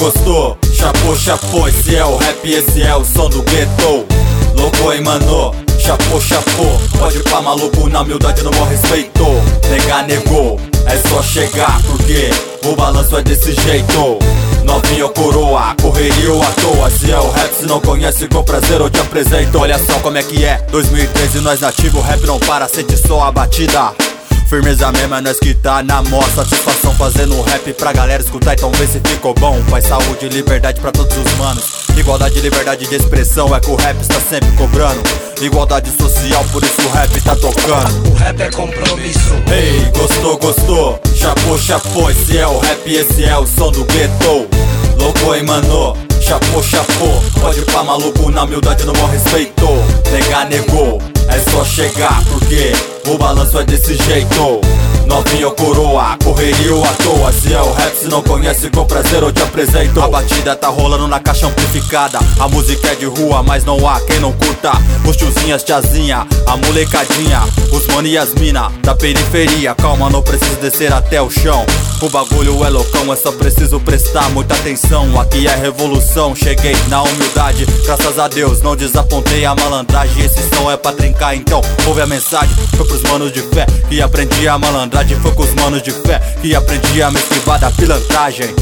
gostou, chapou, chapou. Esse é o rap, esse é o som do gueto. Louco, hein, mano, chapou, chapou. Pode ir pra maluco, na humildade não morre respeito. Negar, negou, é só chegar, porque o balanço é desse jeito. Novinho ou coroa, correria ou à toa. Se é o rap, se não conhece, com prazer eu te apresento. Olha só como é que é, 2013 nós nativo. O rap não para, sente só a batida. Firmeza mesmo, é nós que tá na mó. Satisfação fazendo rap pra galera escutar, então vê se ficou bom. Paz, saúde e liberdade pra todos os manos. Igualdade e liberdade de expressão, é que o rap está sempre cobrando. Igualdade social, por isso o rap tá tocando. O rap é compromisso. Ei, gostou, gostou, chapou, chapou. Esse é o rap, esse é o som do gueto. Louco, hein, mano, chapou, chapou. Pode ir pra maluco, na humildade não morre respeito. Negar, negou, é só chegar, porque o balanço é desse jeito. Novinho ou coroa, correria ou à toa. Se é o rap, se não conhece, com prazer eu te apresento. A batida tá rolando na caixa amplificada. A música é de rua, mas não há quem não curta. Os tiozinhas, tiazinha, a molecadinha, os mano e as mina da periferia. Calma, não preciso descer até o chão. O bagulho é loucão, é só preciso prestar muita atenção. Aqui é revolução, cheguei na humildade. Graças a Deus, não desapontei a malandragem. Esse som é pra trincar, então ouve a mensagem. Foi pros manos de fé que aprendi a malandragem. Foi com os manos de fé que aprendi a me esquivar da pilantragem.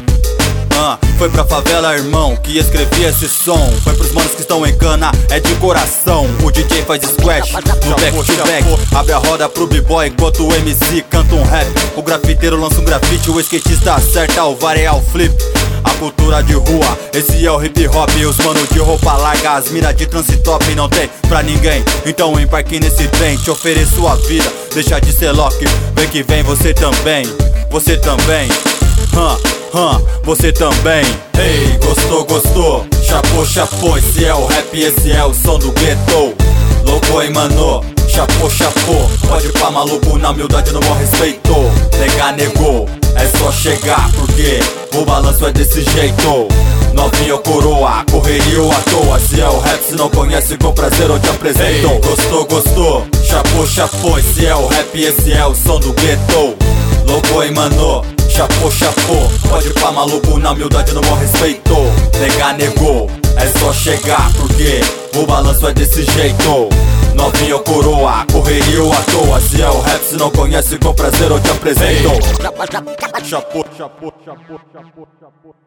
Foi pra favela, irmão, que escrevi esse som. Foi pros manos que estão em cana, é de coração. O DJ faz squash no back to back. Abre a roda pro b-boy enquanto o MC canta um rap. O grafiteiro lança um grafite, o skatista acerta o VAR é o flip. A cultura de rua, esse é o hip hop. Os manos de roupa larga, as miras de transitop não tem pra ninguém. Então embarque nesse trem, te ofereço a vida. Deixa de ser Loki, vem que vem você também. Você também, você também. Ei, gostou, gostou, chapou, chapou. Esse é o rap, esse é o som do gueto. Louco, hein, mano, chapou, chapou. Pode ir pra maluco, na humildade não morre respeito. Negar, negou, é só chegar, porque o balanço é desse jeito. Novinho ou coroa, correria ou à toa. Se é o rap, se não conhece, com prazer eu te apresento. Ei, gostou, gostou, chapou, chapou. Esse é o rap, esse é o som do gueto. Louco, hein, mano, chapou, chapou. Pode ir pra maluco, na humildade não morre respeito. Negar, negou, é só chegar, porque o balanço é desse jeito. Novinho ou coroa, correria ou à toa. Se é o rap, se não conhece, com prazer eu te apresento. Chapou, chapou, chapou, chapou, chapou.